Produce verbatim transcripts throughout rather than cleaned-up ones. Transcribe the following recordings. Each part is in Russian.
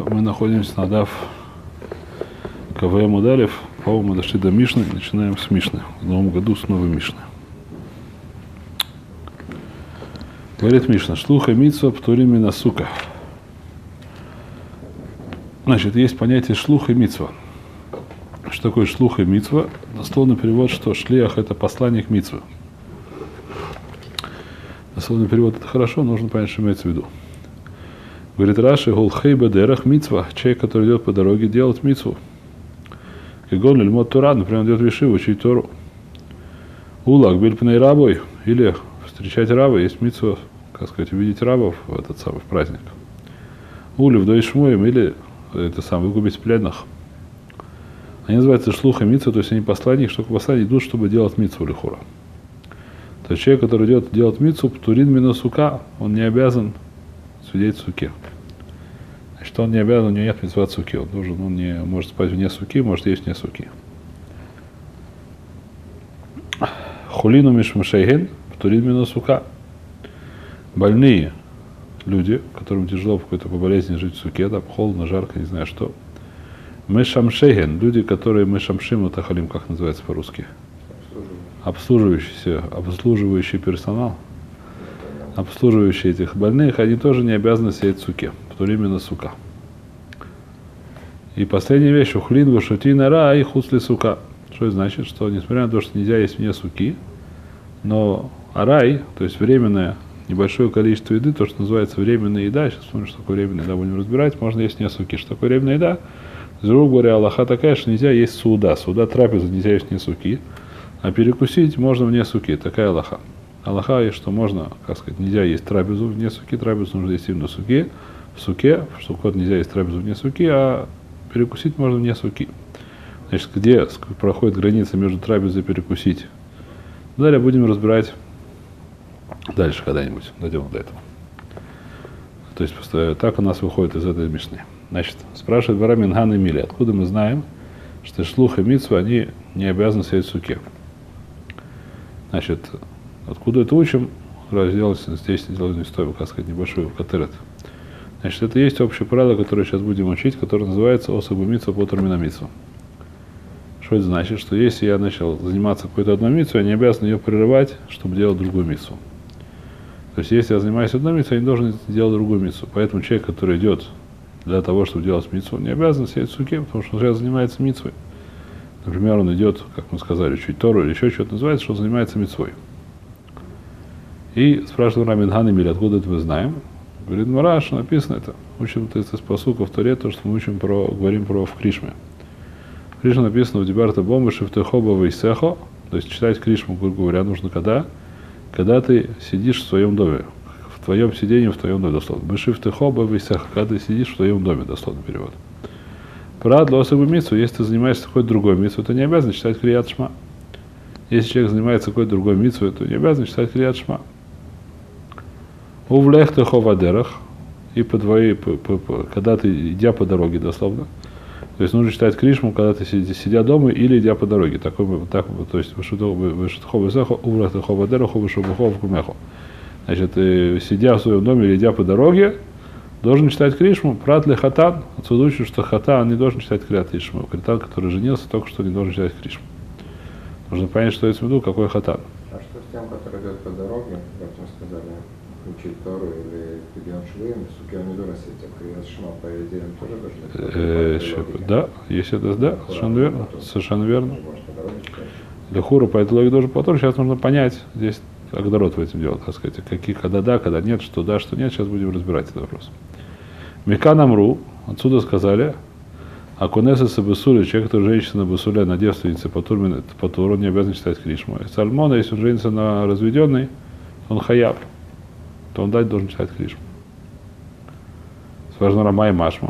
Мы находимся на дав КВМ Удалев. По-моему, мы дошли до Мишны. Начинаем с Мишны. В новом году с новой Мишны. Говорит Мишна: шлуха митцва птурим мин асука. Значит, есть понятие шлуха и митцва. Что такое шлуха и митцва? Дословный перевод, что шлиах — это посланник митцвы. Дословный перевод — это хорошо, нужно понять, что имеется в виду. Говорит Раши: гол хейба дерах митцва. Человек, который идет по дороге, делает митцву. Кигон лильмот Тора, например, он идет в Ешиву учить Тору. Улак бельпней рабой, или встречать раба, есть митцва, как сказать, увидеть рабов в этот самый праздник. Ули вдой шмуем, или это сам выгубить пленных. Они называются шлуха митцва, то есть они посланник, что посланник идут, чтобы делать митцву лихура. То есть человек, который идет делать митцву, птурин мин асука, он не обязан сидеть в суке. Значит, он не обязан, у него нет митцва суки, он должен, он не может спать вне суки, может есть вне суки. Хулину мишмашейген, птурин мин асука. Больные люди, которым тяжело по какой-то по болезни жить в суке, там холодно, жарко, не знаю что. Мешамшейген, люди, которые мешамшим, это халим, как называется по-русски? Обслуживающий, обслуживающий персонал, обслуживающие этих больных, они тоже не обязаны сидеть в суке, птурим мин асука. И последняя вещь: ухлин вашутина ра и хусли сука. Что это значит? Что несмотря на то, что нельзя есть вне суки, но арай, то есть временное небольшое количество еды, то, что называется временная еда, сейчас смотрим, что такое временная еда, будем разбирать, можно есть вне суки. Что такое временная еда? Грубо говоря, Аллаха такая, что нельзя есть суда. Суда трапеза нельзя есть вне суки, а перекусить можно вне суки. Такая Аллаха. Аллаха есть, что можно, как сказать, нельзя есть трапезу вне суки, трапезу нужно есть именно в суке. В суке, в сукот нельзя есть трапезу вне суки, а перекусить можно вне суки. Значит, где проходит граница между трапезой и перекусить? Далее будем разбирать дальше когда-нибудь, дойдем до этого. То есть так у нас выходит из этой мишны. Значит, спрашивает Бара Минган и Мили: откуда мы знаем, что шлух и митцва, они не обязаны сидеть в суке? Значит, откуда это учим? Сделать здесь сделать историю, как сказать, небольшой катерет. Значит, это есть общее правило, которое сейчас будем учить, которое называется осагу митцва по термина митцва. Что это значит? Что если я начал заниматься какой-то одной митцвой, я не обязан ее прерывать, чтобы делать другую митцву. То есть, если я занимаюсь одной митцвой, я не должен делать другую митцву. Поэтому человек, который идет для того, чтобы делать митцву, не обязан сидеть в суке, потому что он сейчас занимается митцвой. Например, он идет, как мы сказали, учить Тору или еще что-то, называется, что он занимается митцвой. И спрашивает Рами Минган и Мили: откуда это мы знаем? Говорит Мара, что написано это. Учим это из посука в Торе, то, что мы учим про, говорим про в Кришме. В Кришме написано: в Дибарта Бомба Шифтехоба Вейсехо. То есть читать Кришму, грубо говоря, нужно когда? Когда ты сидишь в своем доме. В твоем сидении, в твоем доме, дословно. Бешифтехоба Вейсехо. Когда ты сидишь в твоем доме, дословно перевод. Про для осагу митцву, если ты занимаешься какой-то другой митцвой, то не обязан читать Крият Шма. Если человек занимается какой-то другой митцвой, то не обязан читать Крият Шма. Увлехтехо вадерах. И по твоей, по, по, по, когда ты, идя по дороге, дословно. То есть нужно читать Кришму, когда ты сидя, сидя дома или идя по дороге. Такой, так, то есть значит, сидя в своем доме или идя по дороге, должен читать Кришму. Прат ли хатан. Отсюда учат, что хатан не должен читать Крият Кришму. Хатан, который женился, только что не должен читать Кришму. Нужно понять, что есть в виду, какой хатан. А что с тем, который идет по дороге, как мы сказали, учить Тору или Пидьон Швуим, суке он не должен сидеть, а Крият Шма, по идее, он тоже должен. Да, если это, да, совершенно верно, совершенно верно. Для хура по этой логике должен потом. Сейчас нужно понять, здесь Агдорот в этом дело, так сказать, какие, когда да, когда нет, что да, что нет, сейчас будем разбирать этот вопрос. Микан Амру, отсюда сказали: Акунеса Сабесуля, человек, который женщина на Басуля, на девственнице, по Туру, по Туру, не обязан читать Кришму. Сальмона, если он женится на разведенный, он хаяб, то он дать должен читать Кришму. Важно Рама и Машма.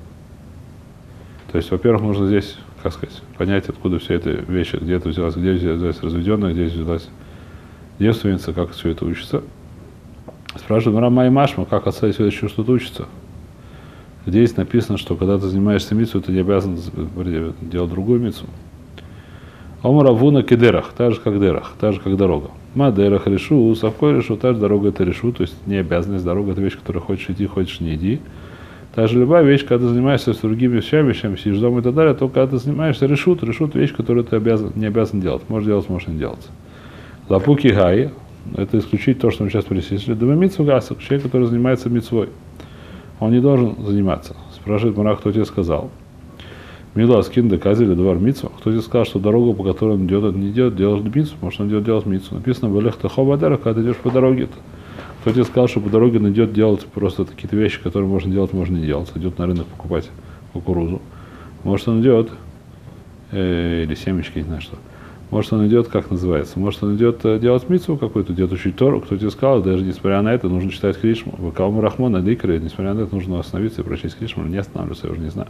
То есть, во-первых, нужно здесь, как сказать, понять, откуда все эти вещи, где это взялось, где взялась разведенная, где взялась девственница, как все это учится. Спрашивают Рама и Машма, как отца еще что-то учится. Здесь написано, что когда ты занимаешься митцвой, ты не обязан делать другую митцву. Омаравуна кедерах, так же как дерах, так же как дорога. Мадерах решу, совкой решу, та же дорога это решу, то есть не обязанность, дорога это вещь, которую хочешь идти, хочешь не иди. Также любая вещь, когда ты занимаешься с другими вещами, вещами, сидишь дома и так далее, то когда ты занимаешься решут, решут вещь, которую ты обязан, не обязан делать. Можешь делать, можешь не делать. Лапуки гай, это исключить то, что мы сейчас перечислили. Домомитсу гасок, человек, который занимается митцвой. Он не должен заниматься. Спрашивает Мара, кто тебе сказал? Мила скин доказали двор митцву. Кто тебе сказал, что дорогу, по которой он идет, он не идет, делать митцву? Может, он идет делать митцву. Написано в Элех Техо Бадера, когда ты идешь по дороге. -то. Кто тебе сказал, что по дороге он идет делать просто какие-то вещи, которые можно делать, можно не делать. Идет на рынок покупать кукурузу. Может, он идет, э, или семечки, не знаю что. Может, он идет, как называется, может, он идет э, делать митцву какую-то, идет учить Тору. Кто тебе сказал, даже несмотря на это, нужно читать Кришму. В Калму Рахмона, Ликре, несмотря на это, нужно остановиться и прочесть Кришму. Не останавливаться, я уже не знаю.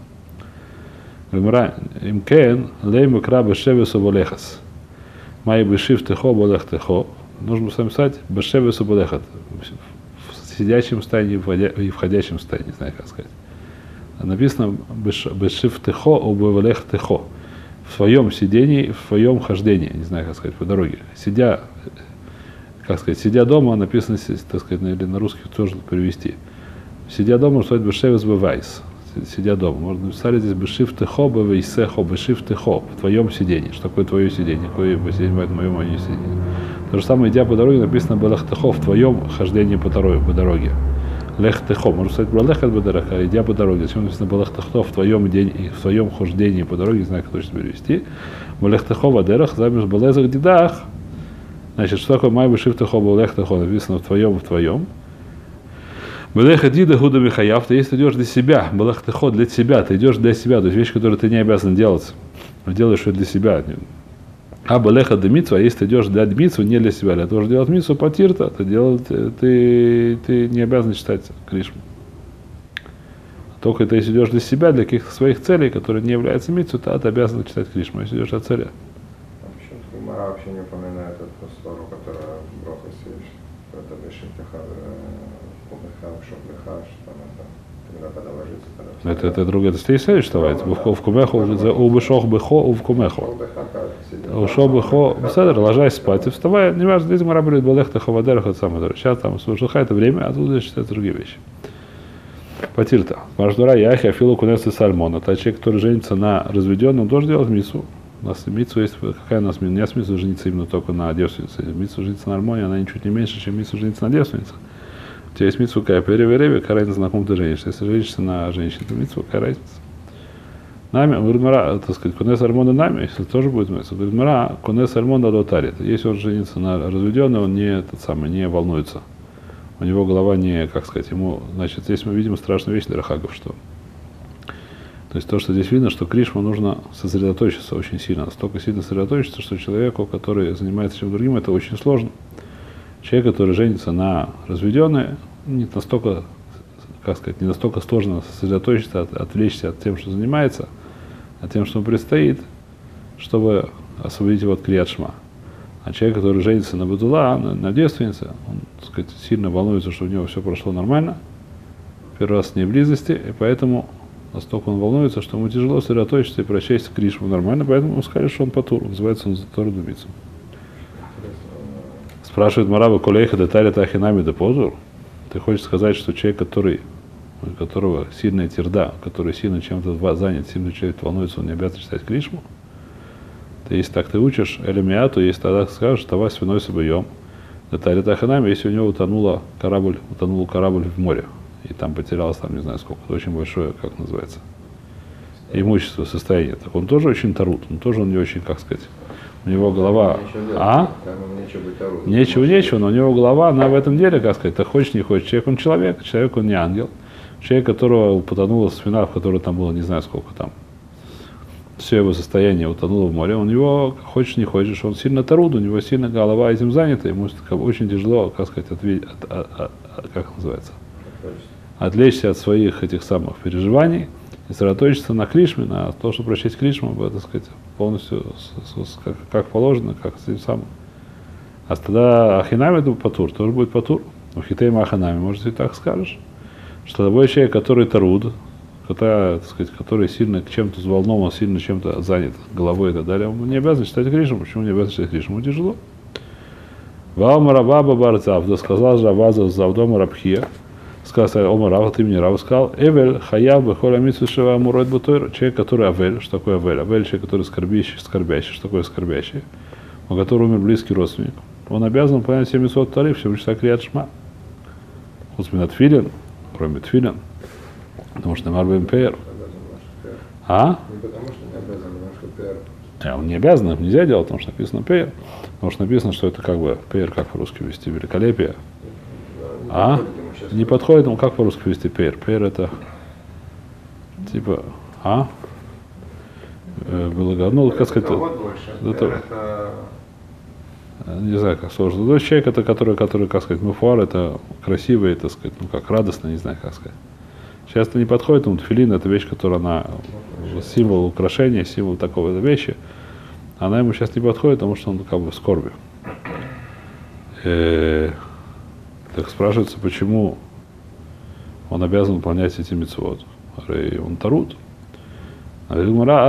Гмара, имкен, лейму краба шевесу болехас. Май бешив техо болех техо. Нужно написать бешевесу болехат. В сидячем состоянии и входящем состоянии, не знаю, как сказать. Написано бешив техо, убавелех техо. В своем сидении, в своем хождении, не знаю, как сказать, по дороге. Сидя, как сказать, сидя дома, написано, так сказать, или на русский тоже перевести. Сидя дома, что это бешевес бевайс. Сидя дома. Можно написать здесь бешив техо, бевейсехо, бешив техо, в твоем сидении. Что такое твое сиденье? Какое сиденье бывает в моем, моем сидении? То же самое, идя по дороге, написано белех техо, в твоем хождении по дороге. По дороге. Лех техо, можно сказать белех от бедерах, а идя по дороге. Зачем написано белех техо, в твоем день, в твоем хождении по дороге, не знаю, как точно перевести. Белех техо вадерах, замеш белезах дидах. Значит, что такое май бешив техо, белех техо, написано в твоем, в твоем. Белеха дида гуда михаяв, ты если ты идешь для себя, белех техо для себя, ты идешь для себя, то есть вещь, которую ты не обязан делать, делаешь ее для себя. А белеха де митцва, если ты идешь для митцву, не для себя, для того, чтобы делать митцву потирта, ты, делать, ты, ты не обязан читать Кришму. Только ты если идешь для себя, для каких-то своих целей, которые не являются митцву, то ты обязан читать Кришму, если идешь от царя. А почему Гемара вообще не упоминает эту сторону, которая в Брохасе, это Бешимтеха, Кумеха, Шоплеха, что там это, когда когда ложится, тогда Это, это другое, это стейсей, что это в Кумеху, у Бешох Бехо, у в Кумеху. Ушел Бехо, Седер, ложась спать и вставая, не важно, здесь Гемара говорит, Балех Техо Вадерах, это самое, сейчас там слушаха это время, а тут считаются другие вещи. Потирта. Маждура Яхи, Афилу Кунеса Сальмон. Это человек, который женится на разведенном, тоже делает митцву. У нас митцва есть, какая у нас митцва? Не митцва жениться именно только на девственнице. Митцва жениться на армонии, она ничуть не меньше, чем митцва жениться на девственнице. У тебя есть митцва какая? Перевереве, какая разница, на ком ты женишься. Если женишься на женщине, то митцва какая разница? Нами, говорит Мара, так сказать, Кунес Армона нами, если тоже будет митцва. Говорит Мара, Кунес Армона дотарит. Если он женится на разведенном, он не, тот самый, не волнуется. У него голова не, как сказать, ему, значит, здесь мы видим страшную вещь для Рахагов, что. То есть то, что здесь видно, что Кришму нужно сосредоточиться очень сильно, настолько сильно сосредоточиться, что человеку, который занимается чем-то другим, это очень сложно. Человек, который женится на разведенной, не настолько, как сказать, не настолько сложно сосредоточиться, от, отвлечься от тем, что занимается, от тем, что ему предстоит, чтобы освободить его от Крият Шма. А человек, который женится на Бадула, на, на девственнице, он, так сказать, сильно волнуется, что у него все прошло нормально, первый раз с ней близости, и поэтому настолько он волнуется, что ему тяжело сосредоточиться и прочесть Кришму нормально, поэтому он скажет, что он патур, называется он Тору Думицу. Спрашивает Мараба Колейха детали Тахинами де Позур. Ты хочешь сказать, что человек, который, у которого сильная тирда, который сильно чем-то занят, сильно человек волнуется, он не обязан читать Кришму? Если так ты учишь Элемиату, если тогда скажешь, что вас свиной собоем, детали Тахинами, если у него утонула корабль, утонул корабль в море, и там потерялось, там не знаю сколько, это очень большое, как называется, имущество, состояние, так он тоже очень тарут, он тоже он не очень, как сказать, у него голова, а? Нечего, нечего, но у него голова, она в этом деле, как сказать, ты хочешь, не хочешь, человек он человек, человек он не ангел, человек, которого потонула свина, в которой там было не знаю сколько там, все его состояние утонуло в море, у него, хочешь не хочешь, он сильно таруд, у него сильно голова этим занята, ему очень тяжело, как сказать, отве- от, от, от, от, как называется, отвлечься от своих этих самых переживаний и сосредоточиться на Кришме, на то, чтобы прочесть Кришму, так сказать, полностью с, с, как, как положено, как с этим самым. А тогда Ахинами это патур, тоже будет патур. У Хитейма Ахинами, может, ты так скажешь, что любой человек, который таруд, который, так сказать, который сильно чем-то взволнован, сильно чем-то занят головой и так далее, он не обязан читать Кришму. Почему не обязан читать Кришму? Ему тяжело. Валма Рабаба Барцавда, сказал Рабаза Завдома Рабхия, Сказал Омар Рав, ты мне Рав сказал, Эвель хаяв бехоля митсу шева амурот бутойр. Человек, который Авель, что такое Авель? Авель человек, который скорбящий, скорбящий, что такое скорбящий, у которого умер близкий родственник. Он обязан выполнять семь мицвот Торы, все числа Крият Шма. Хусмин от Тфилин, кроме Тфилин, потому что Марбем Пейр. А? Не потому что не обязан, потому что пиар. А, он не обязан, это нельзя делать, потому что написано Пейр. Потому что написано, что это как бы Пейр, как по-русски вести, великолепие. А? Не подходит ему, как по-русски вести Пейр? Пейр это типа, а? Было, ну, как сказать, это, это, не знаю, как сложно. Но человек, это который, который, как сказать, муфуар, это красивый, так сказать, ну как радостно, не знаю, как сказать. Часто не подходит ему тфилин, это вещь, которая она символ украшения, символ такого вещи. Она ему сейчас не подходит, потому что он как бы в скорби. Э, так спрашивается, почему он обязан выполнять эти мицвот. Он тарут. Здесь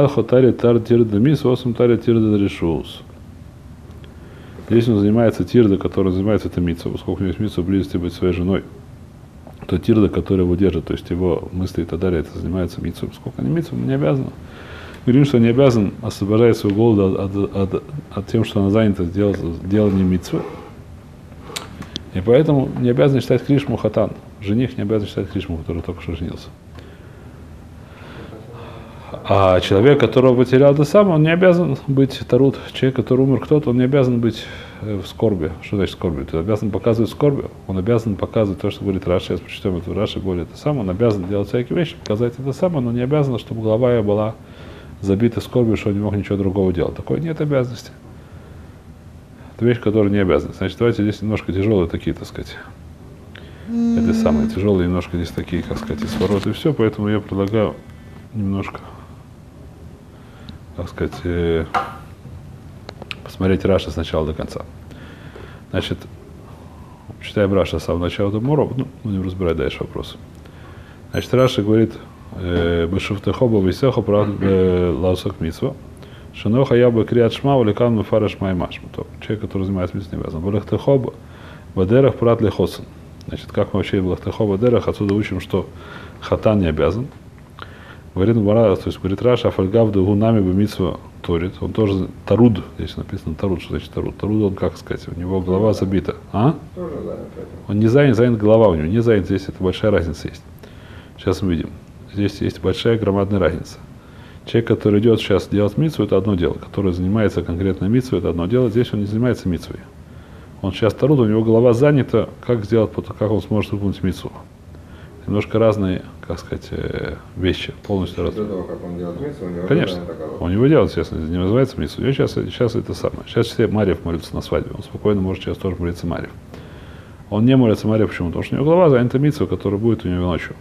он занимается тирда, который занимается этой мицвой. Поскольку у него есть мицва близости быть своей женой, то тирда, который его держит, то есть его мысли и так далее, это занимается мицвой. Поскольку они мицвой, он не обязан. Мы говорим, что он не обязан освобождать свою голову от, от, от, от тем, что она занята делать, деланием мицвы. И поэтому не обязан считать Кришму хатан. Жених не обязан считать Кришму, который только что женился. А человек, которого потерял это сам, он не обязан быть тарут. Человек, который умер кто-то, он не обязан быть в скорби. Что значит скорби? Ты обязан показывать скорби. Он обязан показывать то, что говорит Раши. Сейчас прочитаем это в Раши, более это самое. Он обязан делать всякие вещи, показать это самое, но не обязан, чтобы голова его была забита скорбью, что он не мог ничего другого делать. Такой нет обязанности. Это вещь, которая не обязана. Значит, давайте здесь немножко тяжелые такие, так сказать. Это самые тяжелые, немножко здесь такие, как сказать, из ворот и все. Поэтому я предлагаю немножко, так сказать, э, посмотреть Раши с начала до конца. Значит, читаем Раши с самого начала до Мора, ну, будем разбирать дальше вопросы. Значит, Раши говорит, Бешуфтехоба висеха прав лаусак митсва, шиноха я бы криат шма, уликан мефараш маймаш. Человек, который занимается митсвой, не обязан. Балахтехоба бадерах прат лехосен. Значит, как мы вообще балахтехоба бадерах, отсюда учим, что хатан не обязан. Говорит Мара, то есть говорит Раша, афальгав дугунами бы митсва торит. Он тоже таруд, здесь написано таруд, что значит таруд. Таруд, он, как сказать, у него голова забита. А? Тоже занят этим. Он не занят, занят голова у него, не занят, здесь это большая разница есть. Сейчас мы видим. Здесь есть большая громадная разница. Человек, который идет сейчас делать митсву, это одно дело. Который занимается конкретно митсвой, это одно дело. Здесь он не занимается митсвой. Он сейчас таруд, у него голова занята, как сделать, как он сможет выполнить митсву. Немножко разные, как сказать, вещи, полностью разные. До того, как он делает митсву, у него Конечно, у него делает, естественно, не называется митсву. Сейчас, сейчас это самое. Сейчас все Марьев молятся на свадьбе. Он спокойно может сейчас тоже молиться Марьев. Он не молится Марьев, почему? Потому что у него голова занята митсвой, которая будет у него ночью.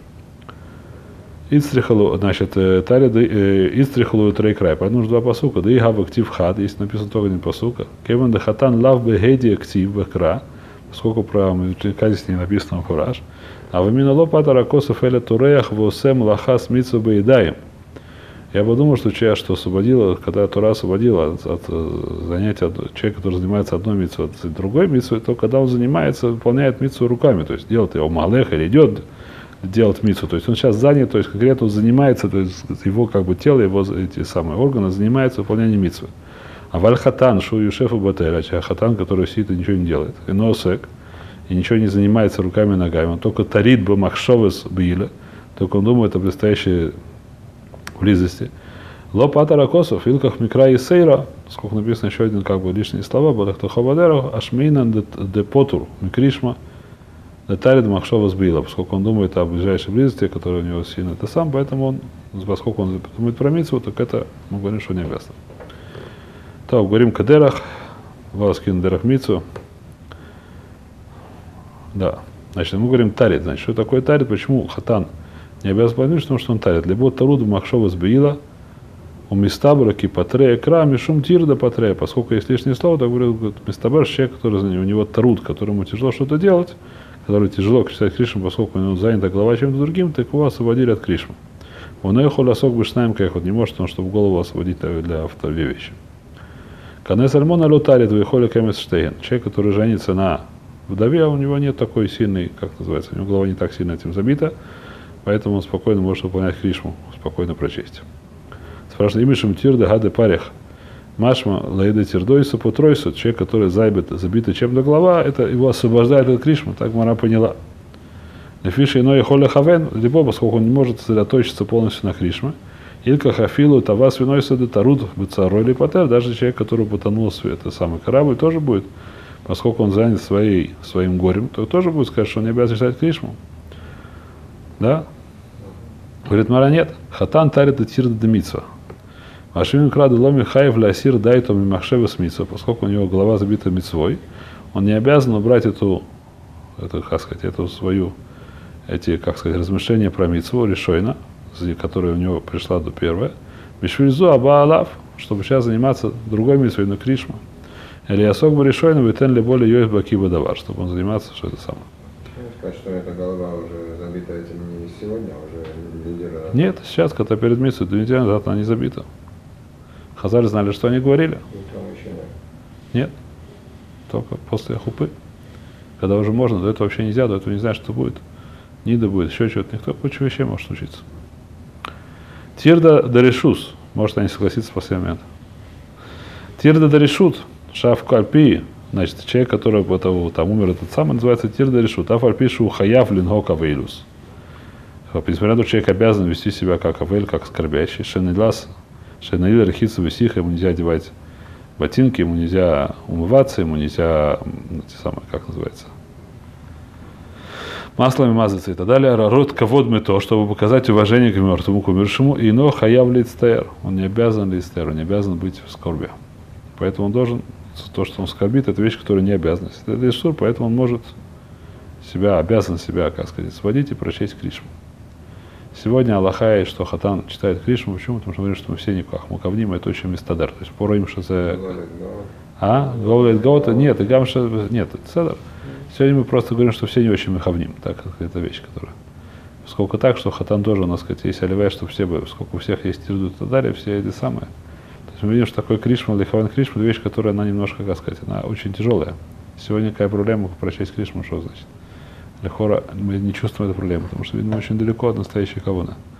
Ицтрихалу, значит, тарида, ицтрихалу и трейкрай. Поэтому нужно два посука. Да и гав актив хад, если написано только один посука. Кевен да хатан лав бегеди актив бекра, поскольку про мудреца здесь не написано фураж. А в именно лопата ракосов эля туреях восем лахас митсу бейдаем. Я подумал, что человек, что освободила, когда Тура освободила от, от занятия от человека, который занимается одной митсу, от другой митсу, то когда он занимается, выполняет митсу руками, то есть делает его малех или идет делать митсу, то есть он сейчас занят, то есть конкретно он занимается, то есть его как бы тело, его эти самые органы занимаются выполнением митсвы. А вальхатан, шу юшефу бателя, хатан, который сидит и ничего не делает, и носек, и ничего не занимается руками и ногами, он только тарит бы махшовес биля, только он думает о предстоящей близости. Лопата ракосов, илках микра и сейра, сколько написано еще один как бы лишние слова, балахтахабадерах, ашмейнан де потур, микришма, тарит махшова сбила, поскольку он думает о ближайшей близости, которая у него сильно это сам, поэтому он, поскольку он думает про митсву, так это мы говорим, что не обязательно. Так, говорим кадерах, валаскин дерах митсву. Да, значит, мы говорим тарит, значит, что такое тарит, почему хатан не обязан понять, потому что он тарит. Либо таруду махшова сбила, у мистабра кипатрея кра, мишум тирда патрея, поскольку есть лишнее слово, так говорит мистабар, человек, который у него таруд, которому тяжело что-то делать, который тяжело читать Кришну, поскольку у него занята голова чем-то другим, так его освободили от Кришны. Он ехал осок бы шнаем, как вот не может, он чтобы голову освободить для автора вещи. Канес альмона лотарит выходит кемес штейн. Человек, который женится на Вдове у него нет такой сильной, как называется, у него голова не так сильно этим забита, поэтому он спокойно может выполнять кришму, спокойно прочесть. Спрашивает, имишем тирда гады парех. Машма лаида тирдойсу потройсу. Человек, который забит, забита чем-то голова, это его освобождает от кришмы, так Мара поняла. Лефиши иной холя хавен, либо поскольку он не может сосредоточиться полностью на кришме. Илька хафилу тавас виной сады таруд бцарой или патер, даже человек, который потонул в это самый корабль, тоже будет, поскольку он занят своей, своим горем, то тоже будет сказать, что он не обязан читать кришму. Да? Говорит, Мара, нет. Хатан тарит и тирда демитсва. Ашим краду ломи хаев лясир дайтом и махшева смитсва, поскольку у него голова забита митцвой, он не обязан убрать эту, эту, как сказать, эту свою, эти, как сказать, размышления про митцву, решойна, которая у него пришла до первой, мишвильзу аба алав, чтобы сейчас заниматься другой митцвой, но кришма. Или ясок бы решойна, витен ли более йоев баки бадавар, чтобы он занимался, что это самое. Сказать, что эта голова уже забита этим не сегодня, а уже лидера. Нет, сейчас, когда перед митцвой, две недели назад она не забита. Хазали знали, что они говорили? Утром еще нет. Нет. Только после хупы. Когда уже можно, до этого вообще нельзя, до этого не знаешь, что будет. Нида будет, еще что-то. Никто кучу вещей может случиться. Тирда даришус. Может, они согласятся в последний момент. Тирда даришут. Шаф кальпи. Значит, человек, который этого, там умер, этот самый, называется тирда даришут. Аф альпишу хаяв линго кавейлус. Несмотря на то, что человек обязан вести себя как авель, как скорбящий. Шенедлас. Шейнаиль рахица висиха, ему нельзя одевать ботинки, ему нельзя умываться, ему нельзя, эти самые, как называется, маслами мазаться и так далее. Рарот кавод мы то, чтобы показать уважение к мертвому, к умершему, и но хаяв лицтер, он не обязан лицтер, он не обязан быть в скорби. Поэтому он должен, то, что он скорбит, это вещь, которая не обязанность. Это ишур, поэтому он может себя, обязан себя, как сказать, сводить и прочесть кришму. Сегодня Аллаха и что Хатан читает кришму, почему? Потому что мы говорим, что мы все никак. Мукавним это очень мистадар. То есть пора им, что за... А? Говорит, Гаута? Нет, и Гамша... Нет, это седар. Сегодня мы просто говорим, что все не очень мухавним. Так, это вещь, которая... Сколько так, что Хатан тоже у нас, сказать, есть оливай, что все бы, сколько у всех есть тирду и так далее, все эти самые. То есть мы видим, что такое кришма, лихаван кришма, это вещь, которая, она немножко, как сказать, она очень тяжелая. Сегодня какая проблема прочесть кришму, что значит? Лехора мы не чувствуем эту проблему, потому что, видимо, очень далеко от настоящей кавуна.